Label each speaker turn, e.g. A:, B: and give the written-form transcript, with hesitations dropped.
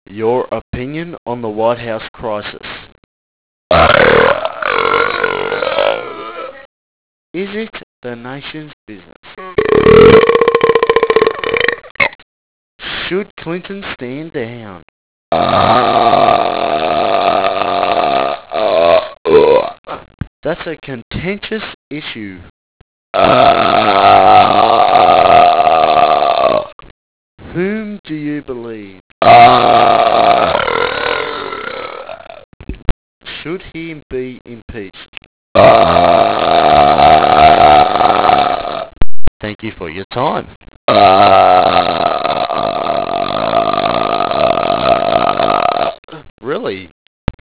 A: Your opinion on the White House crisis. Is it the nation's business? Should Clinton stand down? That's a contentious issue. Whom do you believe? Should he be impeached? Thank you for your time.